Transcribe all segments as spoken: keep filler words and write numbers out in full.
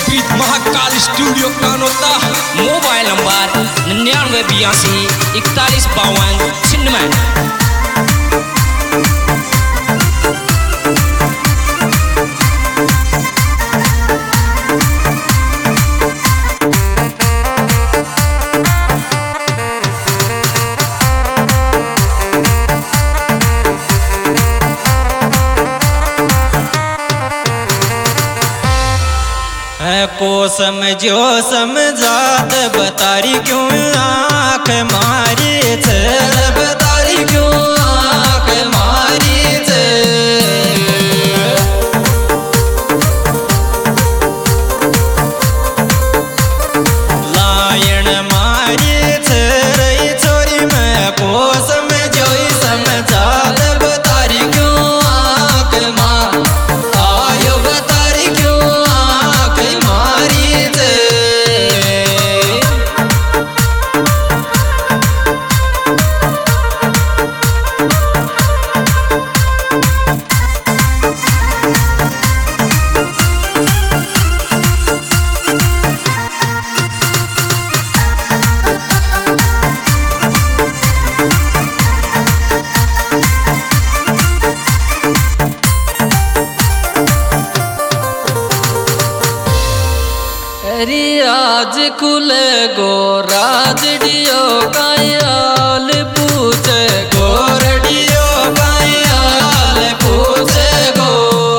With Mahakal studio Kanota. Mobile number निन्यानवे बयासी इकतालीस बावन छिन्नवे। को समझो समझात बतारी क्यों आँख मारी थे, बतारी क्यों आँख मारी थे। लायन मारी थे रही छोरी में को समझो समझात बतारी क्यों आँख मार आयो बतारी क्यों आज खुल गो राजडियो कायाल पूछे गो रडियो कायाल पूछे गो।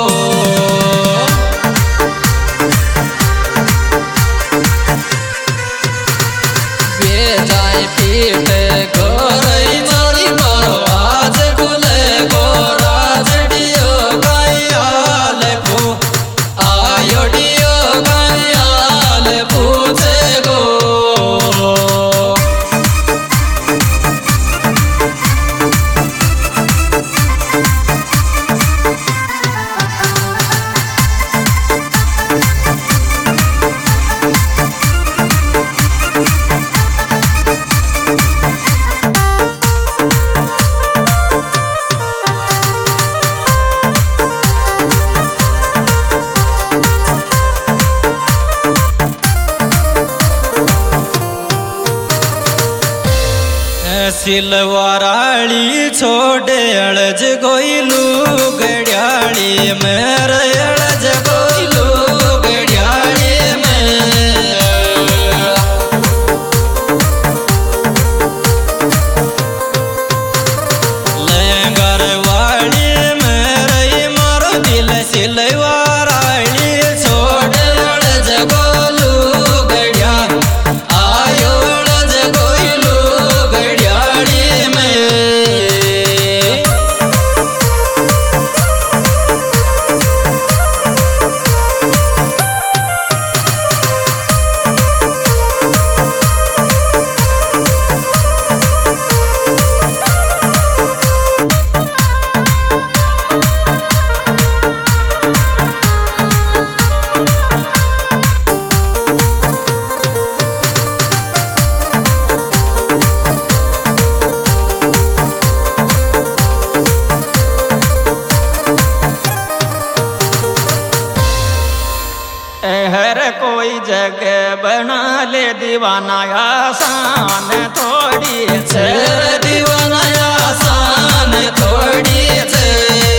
वे जाए पीठ गो रही चोरी मारो आज खुल गो राजडियो कायाल पू आयो डियो कायाल पूछे गो। सिलवाराली छोड़े अड़ज गोइलू गड़ियाली मेरे अड़ज गोइलू गड़ियाली में। लंगर वाली मेरे मारो दिल सिलवाराली छोड़े अड़ज गोलू गड़िया आयो अड़ज गोइलू हर कोई जगह बना ले दीवाना आसान थोड़ी छे, दीवाना आसान थोड़ी छे।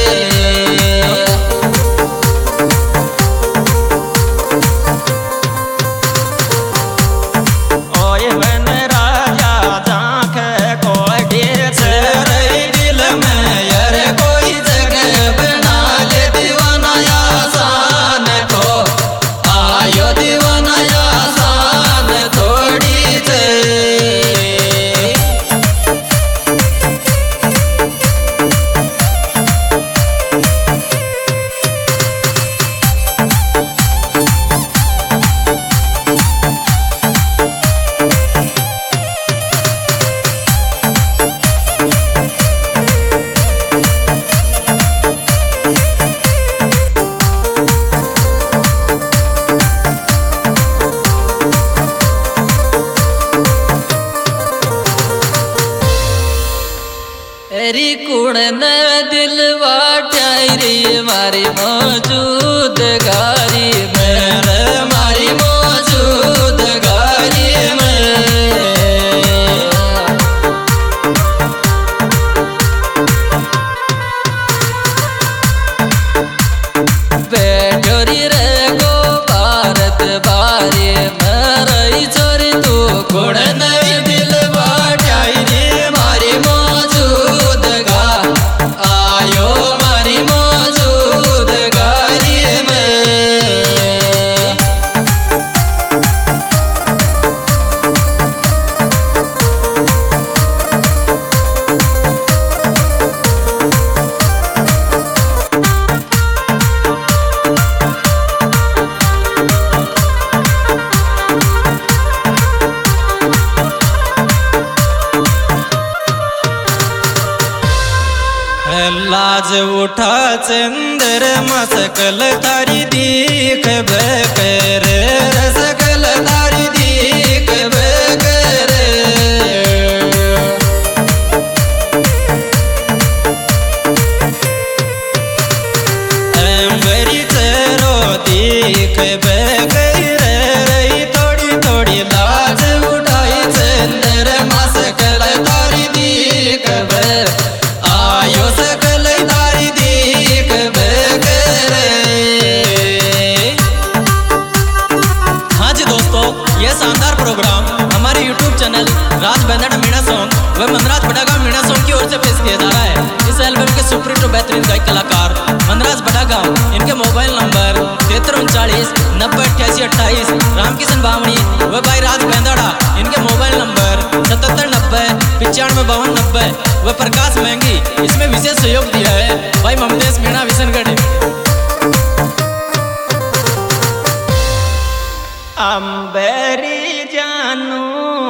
ओए बन राजा जांख कोड़ी छे रही दिल में यार कोई जगह बना ले दीवाना आसान थो आयो दीवाना आसान थोड़ी थे। तेरी कुण ने दिल वाटाई री मारी मौजूद गारी मेरे मारी कुण नहीं दिल बाटाई रे मारी मौजूद गा आयो मारी मौजूद गारी में लाज उठा चंदर मसकल तारी दीख बकर सकल तारी दीख बकर अंबरी चरो दीख बकर रही थोड़ी थोड़ी लाज उठाई चंदर मसकल तारी दीख बकर आयो सकल तारी दीख बकर। हाँ जी दोस्तों, यह शानदार प्रोग्राम हमारे YouTube channel Raj Bendad Meena song व मनराज बड़ागांव मीणा सॉन्ग की ओर से पेश किया जा रहा है। इस एल्बम के सुपरहिट और बेहतरीन गायक कलाकार मनराज बड़ागांव, इनके मोबाइल नंबर तिहत्तर उनचालीस नब्बे अट्ठासी अट्ठाईस, रामकिशन बावणी व भाई राज बेंदड़ा, इनके मोबाइल नंबर सतहत्तर नब्बे पिचानवे बावन नब्बे व प्रकाश महंगी, इसमें विशेष सहयोग दिया है भाई ममतेश मीणा विशनगढ़। अंबरी जानू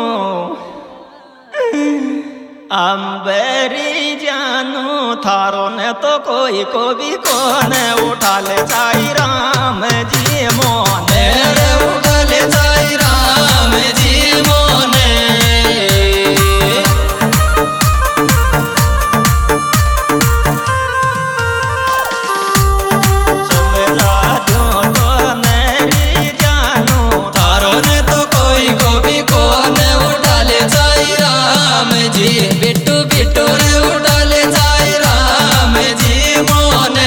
अंबरी जानू थारो ने तो कोई को भी कौन उठा ले जाई राम जी मोने उठा ले जाई राम जी मोने बिट्टू बिट्टू रे उठा ले जाए राम जी मोने।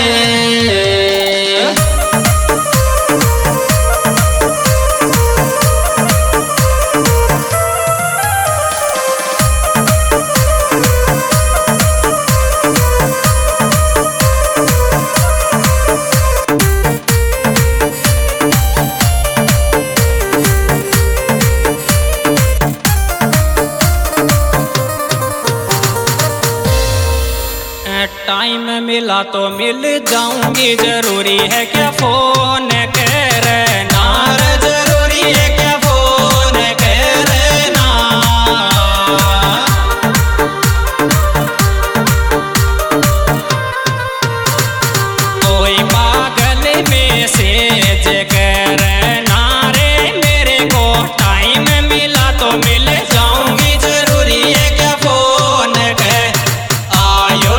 टाइम मिला तो मिल जाऊंगी, जरूरी है क्या फोन करना, जरूरी है क्या फोन करना। कोई पागल मैसेज करना रे मेरे को, टाइम मिला तो मिल जाऊंगी, जरूरी है क्या फोन कर आयो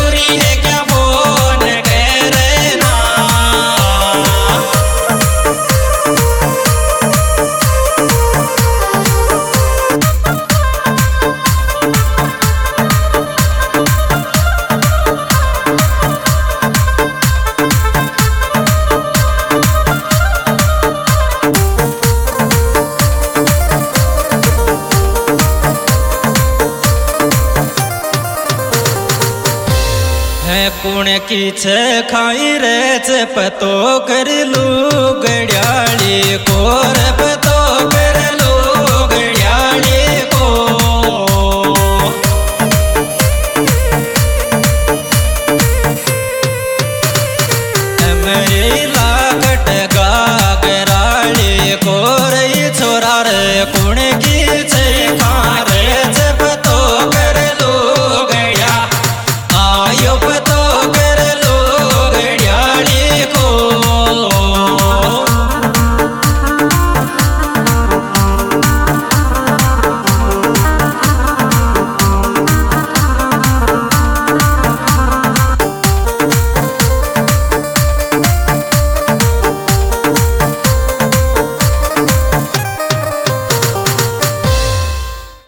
कुण की छे खाई रे पतो कर लू गड़ियाली कोर